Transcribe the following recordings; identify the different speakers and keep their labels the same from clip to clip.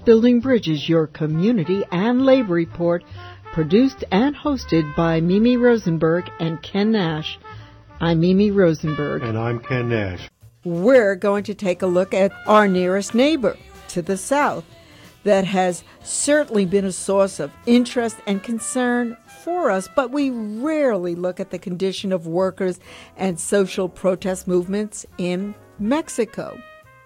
Speaker 1: Building Bridges, your community and labor report, produced and hosted by Mimi Rosenberg and Ken Nash. I'm Mimi Rosenberg.
Speaker 2: And I'm Ken Nash.
Speaker 1: We're going to take a look at our nearest neighbor to the south that has certainly been a source of interest and concern for us, but we rarely look at the condition of workers and social protest movements in Mexico.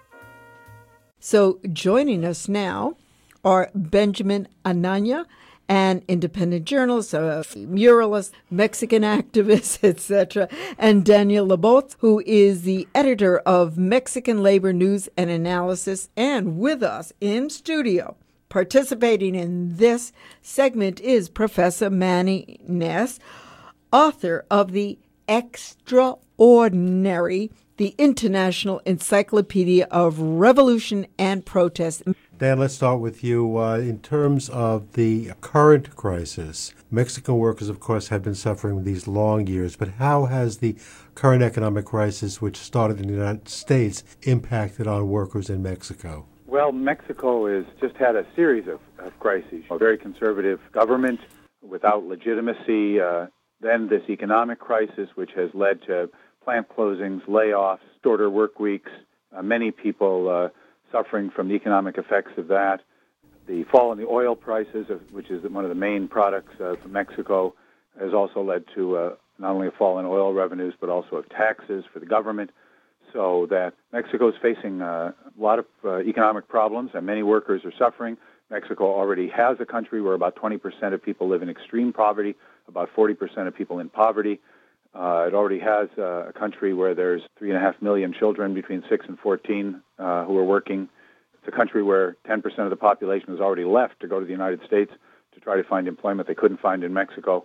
Speaker 1: So joining us now are Benjamin Anaya, an independent journalist, a muralist, Mexican activist, etc., and Daniel Labot, who is the editor of Mexican Labor News and Analysis, and with us in studio, participating in this segment, is Professor Manny Ness, author of The Extraordinary, the International Encyclopedia of Revolution and Protest.
Speaker 2: Dan, let's start with you. In terms of the current crisis, Mexican workers, of course, have been suffering these long years, but how has the current economic crisis, which started in the United States, impacted on workers in Mexico?
Speaker 3: Well, Mexico has just had a series of crises. A very conservative government without legitimacy, then this economic crisis, which has led to plant closings, layoffs, shorter work weeks, many people suffering from the economic effects of that. The fall in the oil prices, which is one of the main products from Mexico, has also led to not only a fall in oil revenues, but also of taxes for the government. So that Mexico is facing a lot of economic problems, and many workers are suffering. Mexico already has a country where about 20% of people live in extreme poverty, about 40% of people in poverty. It already has a country where there's 3.5 million children between 6 and 14 who are working. It's a country where 10% of the population has already left to go to the United States to try to find employment they couldn't find in Mexico.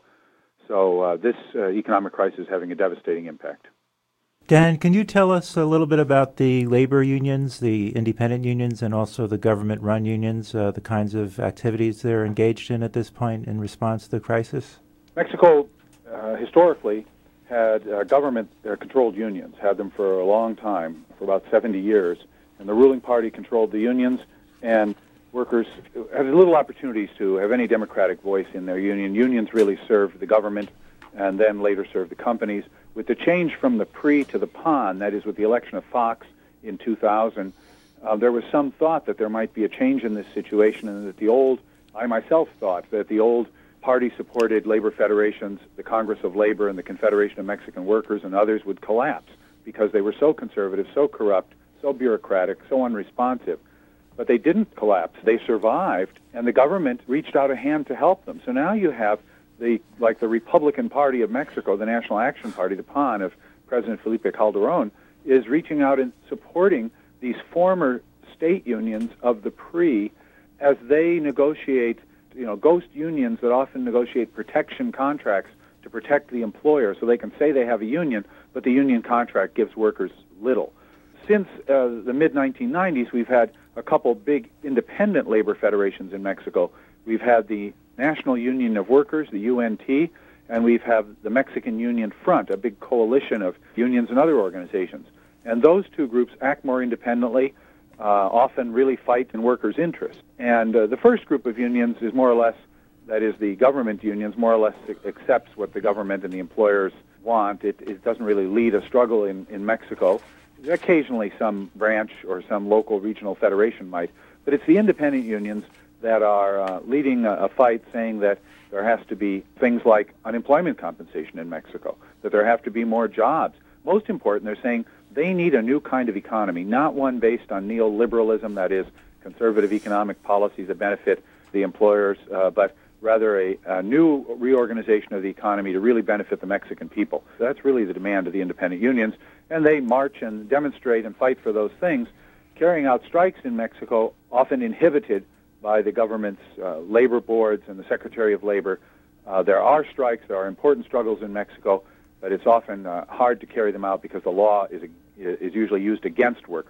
Speaker 3: So this economic crisis is having a devastating impact.
Speaker 4: Dan, can you tell us a little bit about the labor unions, the independent unions, and also the government-run unions, the kinds of activities they're engaged in at this point in response to the crisis?
Speaker 3: Mexico, historically, had government-controlled unions, had them for a long time, for about 70 years, and the ruling party controlled the unions, and workers had little opportunities to have any democratic voice in their union. Unions really served the government and then later served the companies. With the change from the PRI to the PAN, that is with the election of Fox in 2000, there was some thought that there might be a change in this situation, and that I myself thought that the old party-supported labor federations, the Congress of Labor and the Confederation of Mexican Workers and others would collapse because they were so conservative, so corrupt, so bureaucratic, so unresponsive. But they didn't collapse. They survived, and the government reached out a hand to help them. So now you have the Republican Party of Mexico, the National Action Party, the PAN of President Felipe Calderón, is reaching out and supporting these former state unions of the PRI as they negotiate, ghost unions that often negotiate protection contracts to protect the employer so they can say they have a union, but the union contract gives workers little. Since the mid-1990s, we've had a couple big independent labor federations in Mexico. We've had the National Union of Workers, the UNT, and we've had the Mexican Union Front, a big coalition of unions and other organizations. And those two groups act more independently, often really fight in workers' interests. And the first group of unions is more or less, that is the government unions, more or less accepts what the government and the employers want. It doesn't really lead a struggle in Mexico. Occasionally some branch or some local regional federation might, but it's the independent unions that are leading a fight, saying that there has to be things like unemployment compensation in Mexico, that there have to be more jobs. Most important, they're saying they need a new kind of economy, not one based on neoliberalism, that is, conservative economic policies that benefit the employers, but rather a new reorganization of the economy to really benefit the Mexican people. That's really the demand of the independent unions, and they march and demonstrate and fight for those things, carrying out strikes in Mexico, often inhibited by the government's labor boards and the Secretary of Labor. There are strikes, there are important struggles in Mexico, but it's often hard to carry them out because the law is usually used against workers.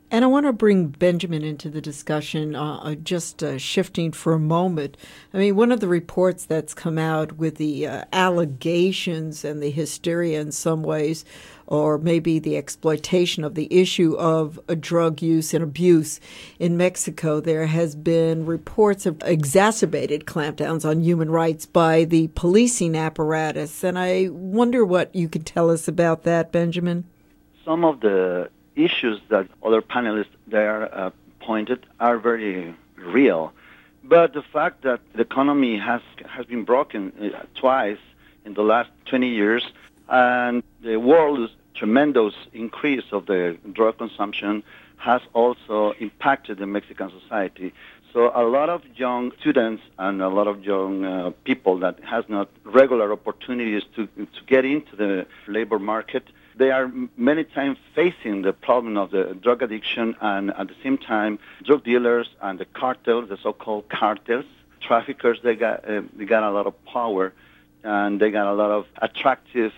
Speaker 1: And I want to bring Benjamin into the discussion, just shifting for a moment. I mean, one of the reports that's come out with the allegations and the hysteria in some ways, or maybe the exploitation of the issue of drug use and abuse in Mexico, there has been reports of exacerbated clampdowns on human rights by the policing apparatus. And I wonder what you could tell us about that, Benjamin.
Speaker 5: Some of the issues that other panelists there pointed are very real. But the fact that the economy has been broken twice in the last 20 years, and the world's tremendous increase of the drug consumption has also impacted the Mexican society. So a lot of young students and a lot of young people that has not regular opportunities to get into the labor market, they are many times facing the problem of the drug addiction, and at the same time, drug dealers and the cartels, the so-called cartels, traffickers, they got a lot of power, and they got a lot of attractive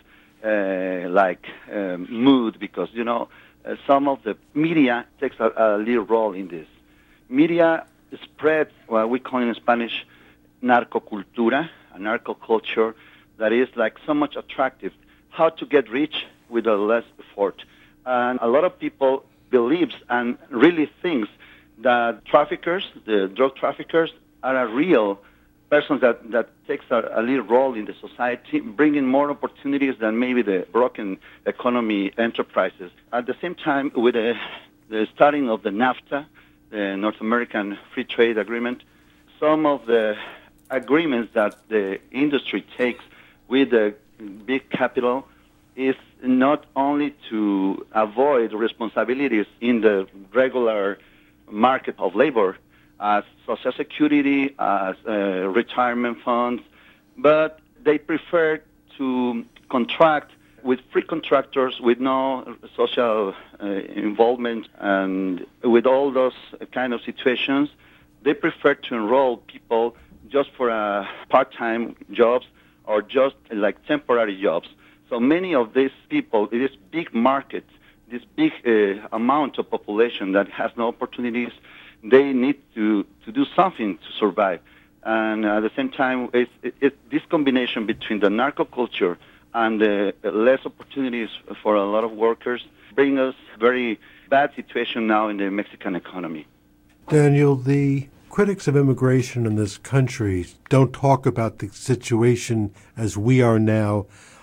Speaker 5: mood, because some of the media takes a little role in this. Media spreads what we call in Spanish narcocultura, a narco culture that is like so much attractive. How to get rich with a less effort. And a lot of people believes and really thinks that traffickers, the drug traffickers, are a real persons that takes a lead role in the society, bringing more opportunities than maybe the broken economy enterprises. At the same time, with the starting of the NAFTA, the North American Free Trade Agreement, some of the agreements that the industry takes with the big capital is not only to avoid responsibilities in the regular market of labor, as Social Security, as retirement funds, but they prefer to contract with free contractors with no social involvement, and with all those kind of situations, they prefer to enroll people just for part-time jobs or just like temporary jobs. So many of these people, this big market, this big amount of population that has no opportunities, they need to do something to survive. And at the same time, it's this combination between the narco culture and the less opportunities for a lot of workers bring us very bad situation now in the Mexican economy.
Speaker 2: Daniel, the critics of immigration in this country don't talk about the situation as we are now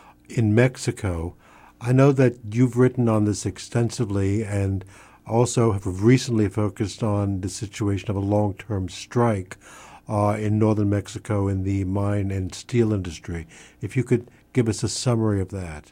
Speaker 2: in Mexico. I know that you've written on this extensively and also have recently focused on the situation of a long-term strike in northern Mexico in the mine and steel industry. If you could give us a summary of that.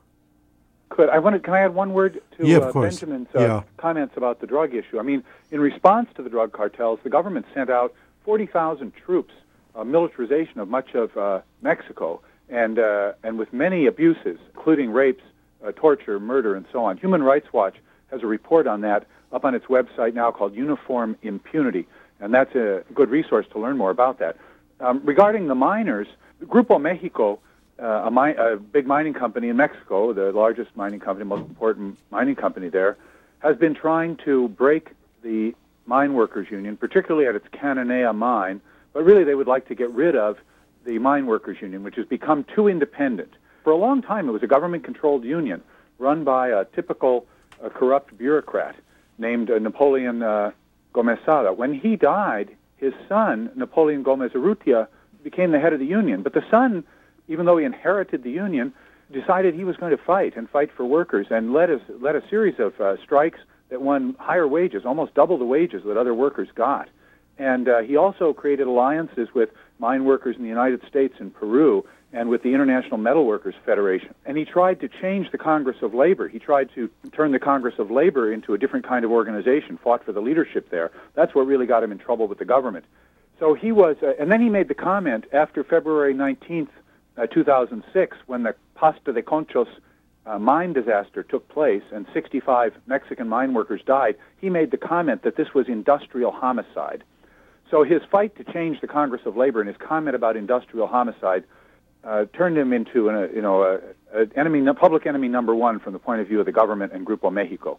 Speaker 3: Can I add one word to Benjamin's comments about the drug issue? I mean, in response to the drug cartels, the government sent out 40,000 troops, militarization of much of Mexico, and with many abuses, including rapes, torture, murder, and so on. Human Rights Watch has a report on that up on its website now called Uniform Impunity, and that's a good resource to learn more about that. Regarding the miners, Grupo Mexico, a big mining company in Mexico, the largest mining company, most important mining company there, has been trying to break the mine workers union, particularly at its Cananea mine, but really they would like to get rid of the mine workers union, which has become too independent. For a long time, it was a government-controlled union run by a typical corrupt bureaucrat named Napoleon Gómez Sada. When he died, his son, Napoleon Gómez Urrutia, became the head of the union. But the son, even though he inherited the union, decided he was going to fight for workers, and led a series of strikes that won higher wages, almost double the wages that other workers got. And he also created alliances with mine workers in the United States and Peru, and with the International Metal Workers Federation. And he tried to change the Congress of Labor. He tried to turn the Congress of Labor into a different kind of organization, fought for the leadership there. That's what really got him in trouble with the government. So he was, and then he made the comment after February 19th, 2006, when the Pasta de Conchos mine disaster took place and 65 Mexican mine workers died, he made the comment that this was industrial homicide. So his fight to change the Congress of Labor and his comment about industrial homicide turned him into a public enemy number one from the point of view of the government and Grupo Mexico.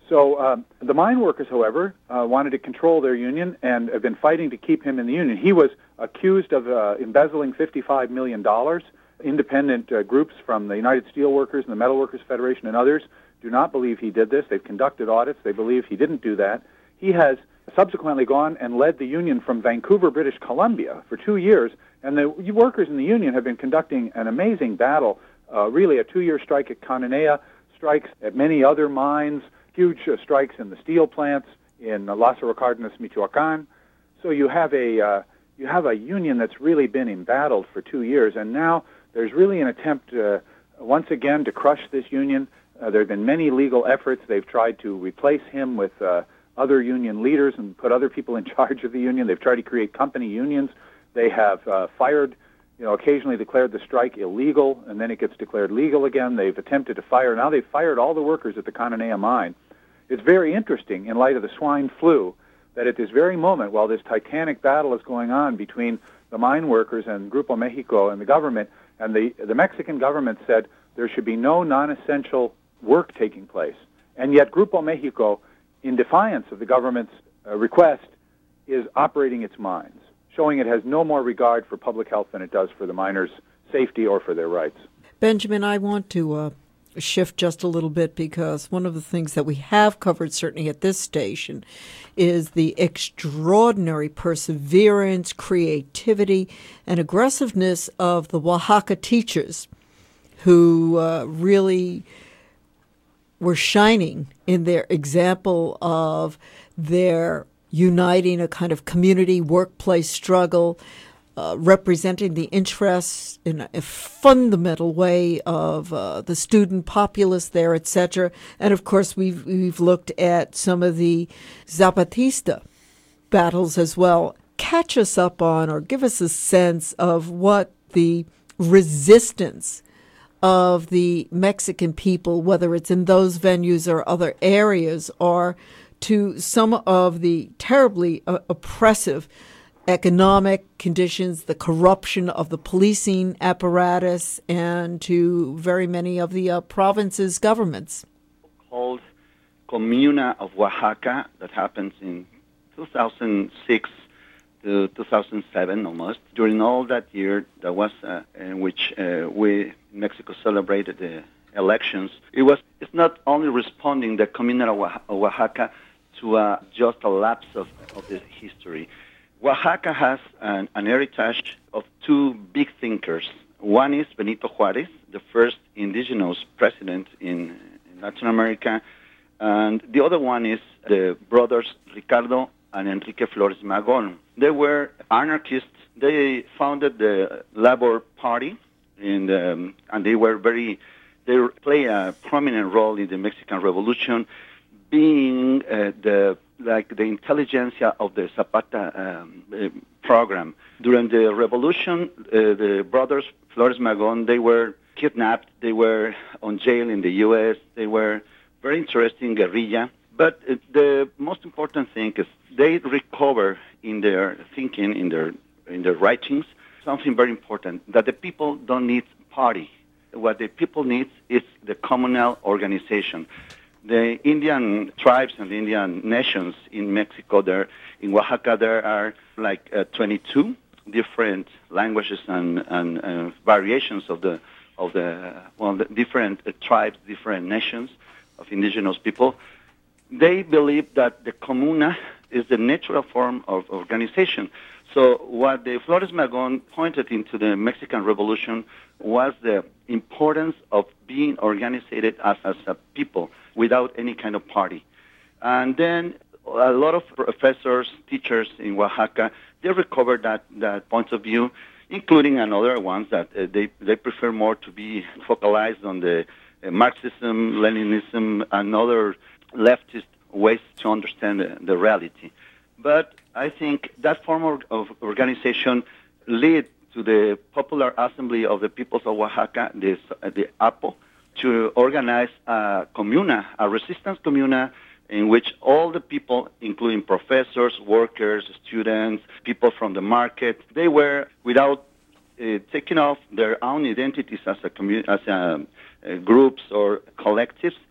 Speaker 3: So the mine workers, however, wanted to control their union and have been fighting to keep him in the union. He was accused of embezzling $55 million. Independent groups from the United Steelworkers and the Metal Workers Federation and others do not believe he did this. They've conducted audits. They believe he didn't do that. He has subsequently gone and led the union from Vancouver, British Columbia for 2 years, and the workers in the union have been conducting an amazing battle, really a 2-year strike at Cananea, strikes at many other mines, huge strikes in the steel plants in Lázaro Cárdenas, Michoacán. So you have a union that's really been embattled for 2 years, and now there's really an attempt once again to crush this union. There have been many legal efforts. They've tried to replace him with other union leaders and put other people in charge of the union. They've tried to create company unions. They have fired, occasionally declared the strike illegal, and then it gets declared legal again. They've attempted to fire. Now they've fired all the workers at the Cananea mine. It's very interesting in light of the swine flu that at this very moment, while this titanic battle is going on between the mine workers and Grupo Mexico and the government, and the Mexican government said there should be no non-essential work taking place. And yet Grupo Mexico, in defiance of the government's request, is operating its mines, showing it has no more regard for public health than it does for the miners' safety or for their rights.
Speaker 1: Benjamin, I want to shift just a little bit, because one of the things that we have covered, certainly at this station, is the extraordinary perseverance, creativity, and aggressiveness of the Oaxaca teachers, who really were shining in their example of their uniting a kind of community workplace struggle, representing the interests in a fundamental way of the student populace there, etc. And of course, we've looked at some of the Zapatista battles as well. Catch us up on, or give us a sense of what the resistance of the Mexican people, whether it's in those venues or other areas, are to some of the terribly oppressive economic conditions, the corruption of the policing apparatus, and to very many of the province's governments.
Speaker 5: Called Comuna of Oaxaca, that happens in 2006 to 2007 almost. During all that year, that was in which we, Mexico, celebrated the elections. It's not only responding the Comuna of Oaxaca to just a lapse of the history. Oaxaca has an heritage of two big thinkers. One is Benito Juárez, the first indigenous president in Latin America, and the other one is the brothers Ricardo and Enrique Flores Magón. They were anarchists. They founded the Labor Party, and they play a prominent role in the Mexican Revolution, being the intelligentsia of the Zapata program. During the revolution, the brothers Flores Magón, they were kidnapped, they were on jail in the U.S., they were very interesting guerrilla. But the most important thing is they recover in their thinking, in their writings, something very important, that the people don't need party. What the people need is the communal organization. The Indian tribes and the Indian nations in Mexico, in Oaxaca, there are 22 different languages and variations of the different tribes, different nations of indigenous people. They believe that the comuna is the natural form of organization. So what the Flores Magón pointed into the Mexican Revolution was the importance of being organized as a people without any kind of party. And then a lot of professors, teachers in Oaxaca, they recovered that point of view, including another ones that they prefer more to be focalized on the Marxism, Leninism, and other leftist ways to understand the reality. But I think that form of organization led to the Popular Assembly of the Peoples of Oaxaca, the APO, to organize a comuna, a resistance comuna, in which all the people, including professors, workers, students, people from the market, they were, without taking off their own identities as groups or collectives,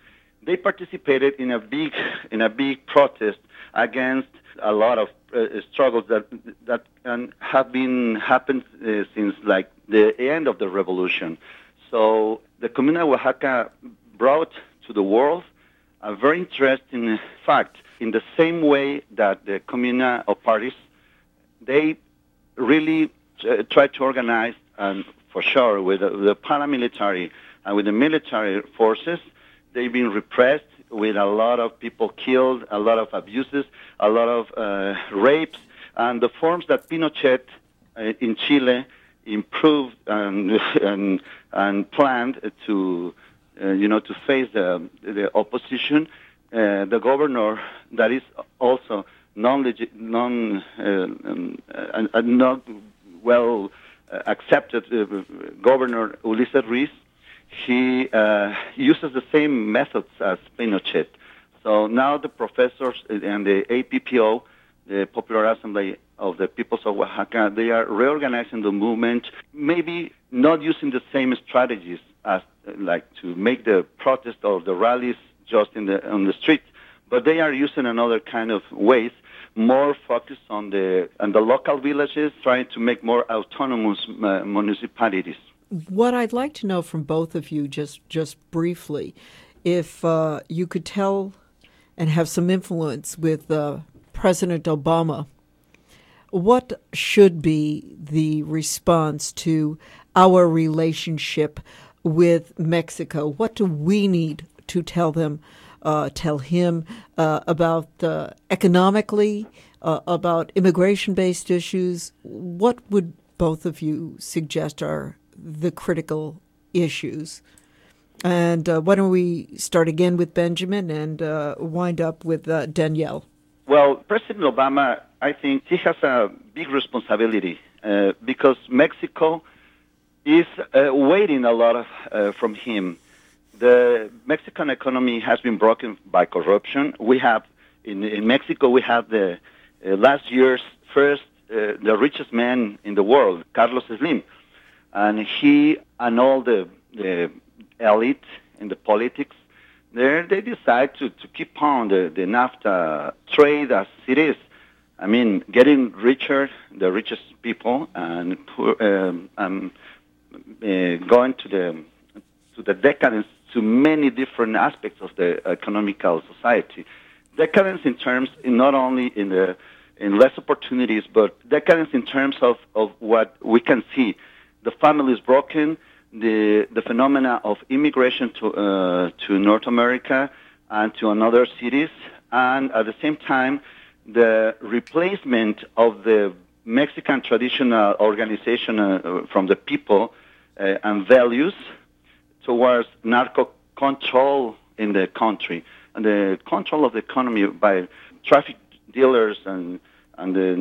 Speaker 5: they participated in a big protest against a lot of struggles that have been happened since like the end of the revolution. So the Comuna de Oaxaca brought to the world a very interesting fact. In the same way that the Comuna of Paris, they really tried to organize, and for sure with the paramilitary and with the military forces, they've been repressed with a lot of people killed, a lot of abuses, a lot of rapes, and the forms that Pinochet in Chile improved and planned to face the opposition. The governor that is also not well accepted, Governor Ulises Ruiz, he uses the same methods as Pinochet. So now the professors and the APPO, the Popular Assembly of the Peoples of Oaxaca, they are reorganizing the movement, maybe not using the same strategies as like to make the protest or the rallies just on the street, but they are using another kind of ways, more focused on the local villages, trying to make more autonomous municipalities.
Speaker 1: What I'd like to know from both of you, just briefly, if you could tell and have some influence with President Obama, what should be the response to our relationship with Mexico? What do we need to tell him about economically, about immigration-based issues? What would both of you suggest are the critical issues? And why don't we start again with Benjamin and wind up with Danielle?
Speaker 5: Well, President Obama, I think he has a big responsibility because Mexico is waiting a lot from him. The Mexican economy has been broken by corruption. We have, in Mexico, we have the last year's first, the richest man in the world, Carlos Slim. And he and all the elite in the politics, they decide to keep on the NAFTA trade as it is. I mean, getting richer, the richest people, and going to the decadence to many different aspects of the economical society. Decadence in terms, not only in less opportunities, but decadence in terms of what we can see. The family is broken, the phenomena of immigration to North America and to another cities, and at the same time, the replacement of the Mexican traditional organization from the people and values towards narco control in the country, and the control of the economy by traffic dealers and the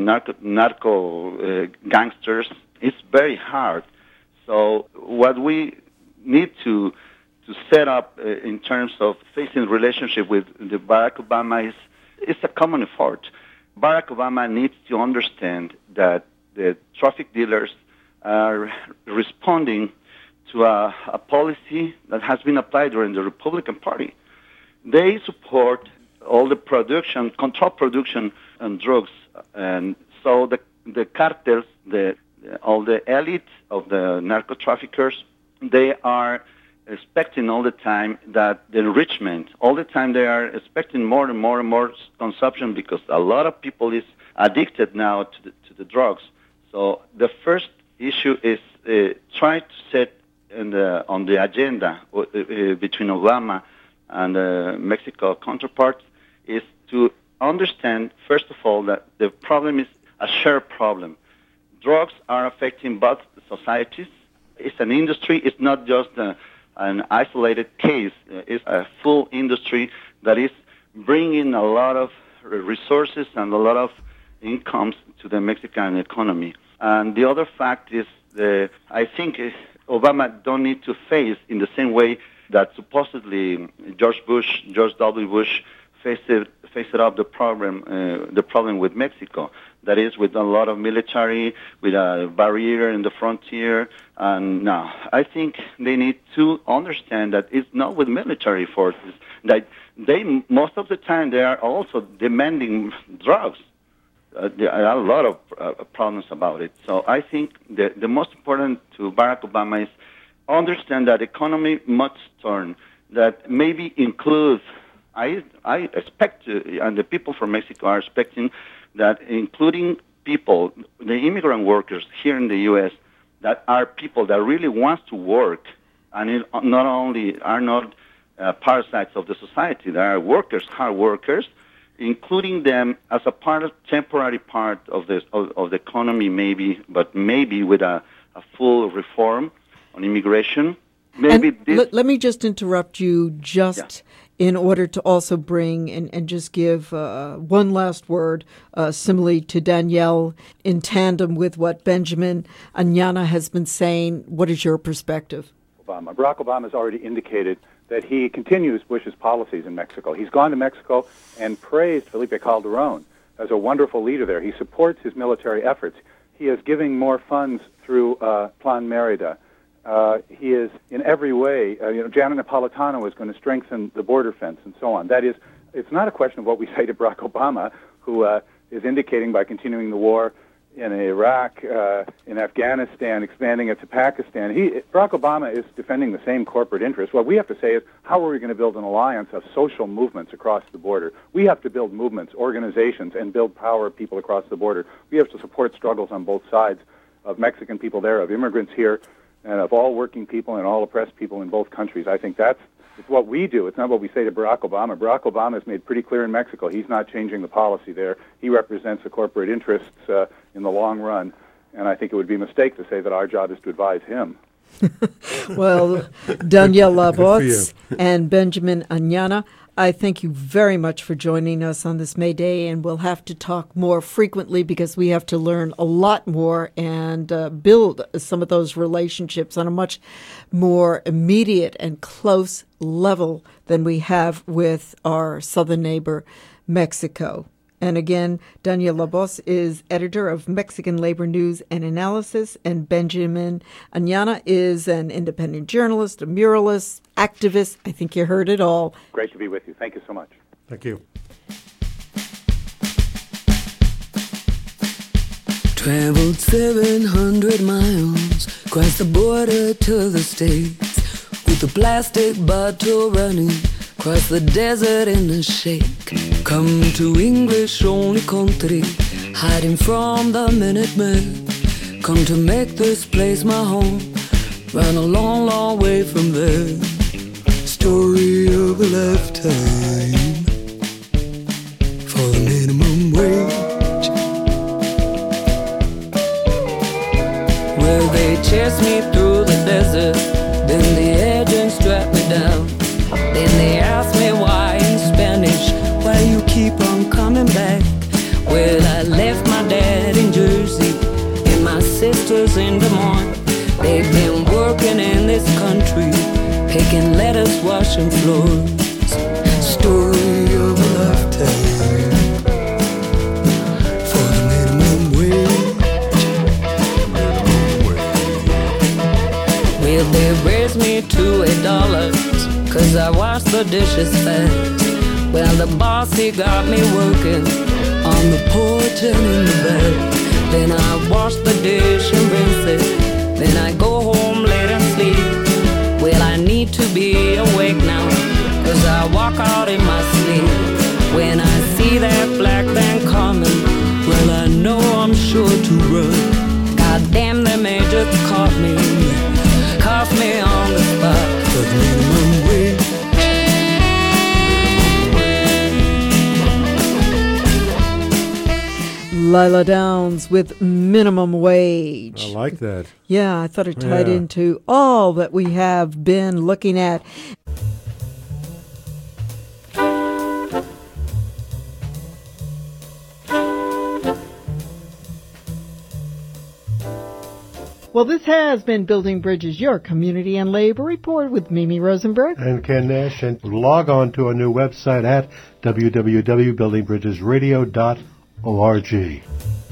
Speaker 5: narco gangsters is very hard. So what we need to set up in terms of facing relationship with the Barack Obama is a common effort. Barack Obama needs to understand that the traffic dealers are responding to a policy that has been applied during the Republican Party. They support all the production, control production and drugs. And so the cartels, all the elite of the narco traffickers, they are expecting all the time that the enrichment, all the time they are expecting more and more and more consumption because a lot of people is addicted now to the drugs. So the first issue is try to set on the agenda between Obama and the Mexico counterparts is to understand, first of all, that the problem is a shared problem. Drugs are affecting both societies. It's an industry. It's not just an isolated case. It's a full industry that is bringing a lot of resources and a lot of incomes to the Mexican economy. And the other fact is, I think Obama don't need to face in the same way that supposedly George W. Bush faced up the problem with Mexico. That is, with a lot of military, with a barrier in the frontier. And now, I think they need to understand that it's not with military forces. That they, most of the time, they are also demanding drugs. There are a lot of problems about it. So I think the most important to Barack Obama is understand that economy must turn, that maybe includes, I expect, and the people from Mexico are expecting, that including people, the immigrant workers here in the U.S., that are people that really want to work, and not only are not parasites of the society, they are workers, hard workers, including them as a temporary part of the economy, maybe, but maybe with a full reform on immigration. Maybe
Speaker 1: let me just interrupt you in order to also bring and just give one last word, similarly to Danielle, in tandem with what Benjamin Anyana has been saying. What is your perspective?
Speaker 3: Barack Obama has already indicated that he continues Bush's policies in Mexico. He's gone to Mexico and praised Felipe Calderon as a wonderful leader there. He supports his military efforts. He is giving more funds through Plan Merida. He is, in every way, Janet Napolitano is going to strengthen the border fence and so on. That is, it's not a question of what we say to Barack Obama, who is indicating by continuing the war in Iraq, in Afghanistan, expanding it to Pakistan. Barack Obama is defending the same corporate interests. What we have to say is, how are we going to build an alliance of social movements across the border? We have to build movements, organizations, and build power of people across the border. We have to support struggles on both sides, of Mexican people there, of immigrants here, and of all working people and all oppressed people in both countries. I think it's what we do. It's not what we say to Barack Obama. Barack Obama has made pretty clear in Mexico he's not changing the policy there. He represents the corporate interests in the long run, and I think it would be a mistake to say that our job is to advise him.
Speaker 1: Well, Danielle Labotz and Benjamin Anyana, I thank you very much for joining us on this May Day, and we'll have to talk more frequently because we have to learn a lot more and build some of those relationships on a much more immediate and close level than we have with our southern neighbor, Mexico. And again, Danielle Labotz is editor of Mexican Labor News and Analysis, and Benjamin Anyana is an independent journalist, a muralist, activist. I think you heard it all.
Speaker 3: Great to be with you. Thank you so much.
Speaker 2: Thank you.
Speaker 6: Traveled 700 miles, crossed the border to the States, with a plastic bottle running, cross the desert in a shake. Come to English-only country, hiding from the Minutemen. Come to make this place my home, run a long, long way from there. Story of a lifetime for the minimum wage. Well, they chased me through the desert, then the agents strapped me down. Then they asked me why in Spanish, why you keep on coming back. Well, I left my dad in Jersey and my sisters in Des Moines. They've been working in this country, picking lettuce, washing floors. Story of a lifetime for the minimum wage. Well, they raised me to $8, 'cause I wash the dishes fast. Well, the boss, he got me working on the porch and in the bed. Then I wash the dish and rinse it. Then I go home late and sleep. Well, I need to be awake now, 'cause I walk out in my sleep. When I see that black van coming, well, I know I'm sure to run. God damn, they may just caught me on the spot. For the minimum wage.
Speaker 1: Lila Downs with Minimum Wage.
Speaker 2: I like that.
Speaker 1: Yeah, I thought it tied into all that we have been looking at. Well, this has been Building Bridges, your community and labor report with Mimi Rosenberg.
Speaker 2: And Ken Nash. And log on to our new website at www.buildingbridgesradio.org.